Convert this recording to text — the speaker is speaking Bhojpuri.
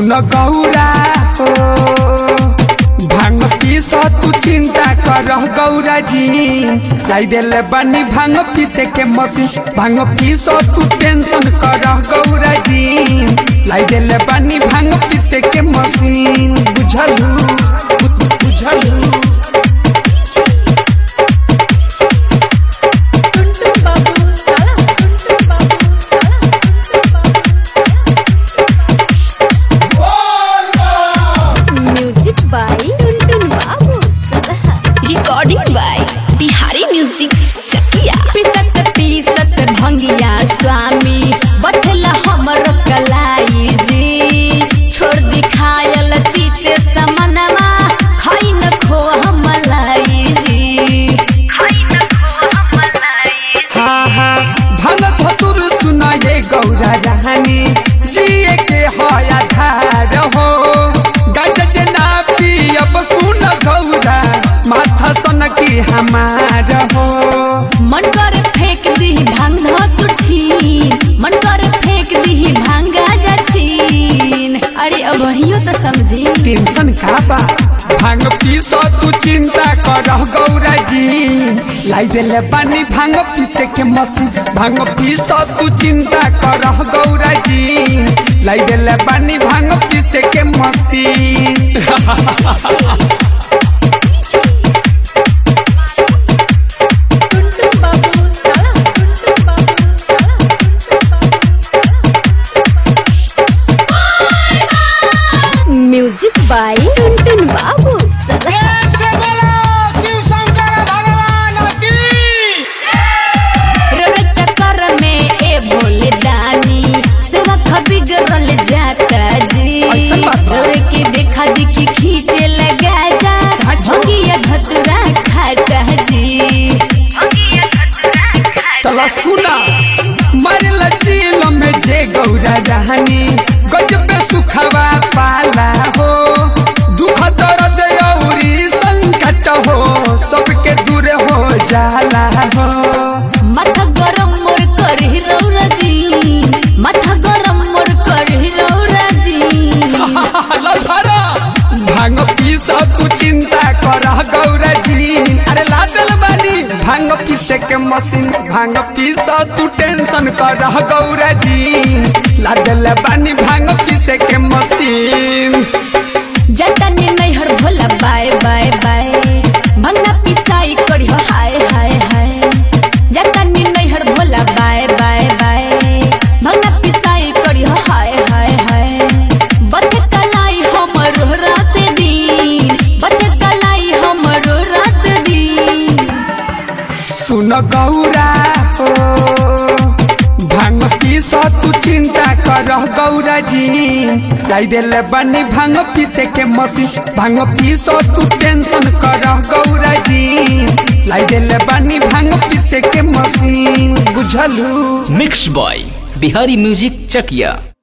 सुन गौरा हो भांग पीस तू चिंता कर गौरा जी लाई देले बानी भांग पीसे के मशीन भांग पीस तू टेंशन कर गौरा जी लाई देले बानी भांग पीसे के मशीन बुझलू बुझलू रिकॉर्डिंग बाय बिहारी म्यूजिक चकिया। पिसत पिसत भंगिया स्वामी बथला हमर कलाई जी छोड़ दिखायल तीते समनमा खाई न खो हमलाई जी हाँ हाँ भांग धतुर सुना ये गौरा रानी जिए के होया धार हो गज ना पियब सुन गौरा माथा सन की हमार हो मन कर फेंक दी भांग धतुठी मन कर फेंक दी भांगा जाछीन अरे अब हियो तो समझी टेंशन का बा भांग पीस तू चिंता कर गौरा जी लाई देले पानी भांग पीसे के मशीन भांग पीस तू चिंता कर गौरा जी लाई देले पानी भांग पीसे के मशीन म्यूजिक बाय टुनटुन बाबू चक्कर में ए भोले दानी सेवा खबी गरल जाता जी रे के देखा दिखी खींचे लगा जा भंगिया धतुरा खाता जी तला सुना मारे लचील में जे गौरा रानी गजबे सुखवा पाला हो दुख दर्द औरी संकट हो सबके दूर हो जाला हो माथा गरम मोर करही रौरा जी माथा गरम मोर करही रौरा जी लधरा भांग पीस तू चिंता कर गौरा जी अरे लादल बानी भांग पीसे के मशीन भांग पीस तू टेंशन कर गौरा जी लादल बानी भांग पीसे के मशीन जतने नैहर भोला बाय बाय बाय भंगना पिसाई करी हो हाय हाय हाय जतने नैहर भोला बाय बाय बाय भंगना पिसाई करी हो हाय हाय हाय बते कलाई हमरो रात दिन बते कलाई हमरो रात दिन सुन गौरा हो भांग पीस तू चिंता कर गौरा जी लाई देले बानी भांग पीसे के मशीन भांग पीस तू टेंशन कर गौरा जी लाई देले बानी भांग पीसे के मशीन बुझलू mix by Bihari music Chakiya.